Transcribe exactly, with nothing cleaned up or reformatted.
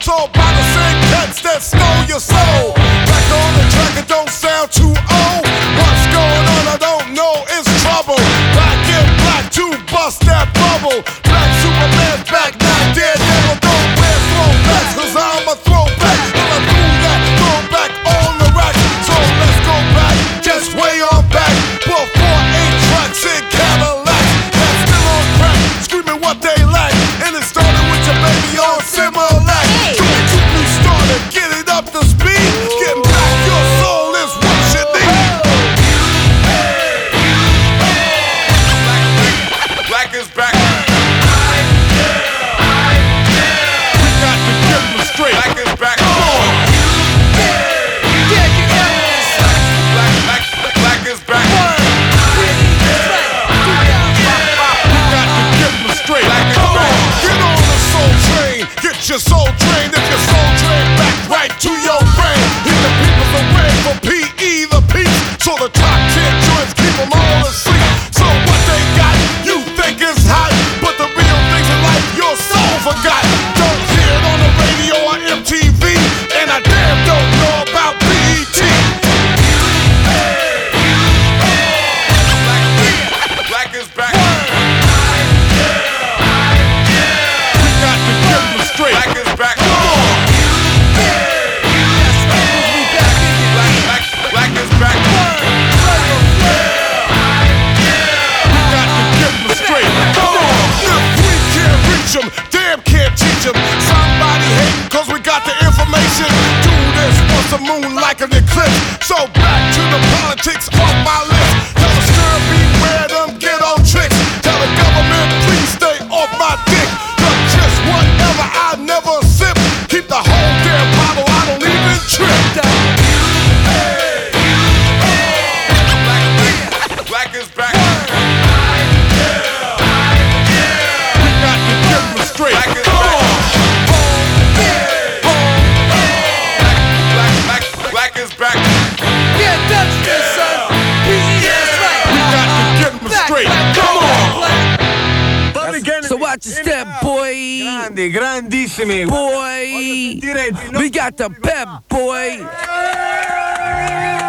told by the same cats that stole your soul. Back on the track, it don't sound too old. What's going on? I don't know. It's trouble. Black and black to bust that bubble. Black Superman's back, not dead. Never don't wear throwbacks, cause I'm a throwback. And I threw that throwback on the rack. So let's go back, just way on back. Before eight tracks in Cadillac. That's still on crack, screaming what they lack. And it started with your baby on Similac. So we quickly started, get it up to speed. Getting back your soul is what you need. Black is back. We got to get them straight. Black is back. Come on. Black, black, black is back. We got to get them straight. Black is back. Get on the soul train. Get your soul trained. If your soul train back right to your brain. Hit the people's away for P E the peace. So the top ten joints keep them all asleep. So what they got, you think is hot. But the real things in life, your soul forgot. Don't hear it on the radio or M T V. And I damn don't know about B E T. Black is back. We got to get them straight. Black is back. Come on. Black, black, black is back. We got to get them straight. Come on. If we can't reach them, damn can't teach them. Somebody hating cause we got the information. Do this once the moon like an eclipse. So back to the politics off my list. Tell the stir beware them get on tricks. Tell the government please stay off my dick. Cause just whatever I never sip. Keep the whole damn bottle, I don't even trip. Black, black is back. We got to get them straight. Black is back. Black, black, black, black is back. Yeah, that's this, son. That's right. We got to get them straight. Come on. So watch your step, boy. Grandi, grandissimi. Boy. Voglio sentire il We got the pep, boy.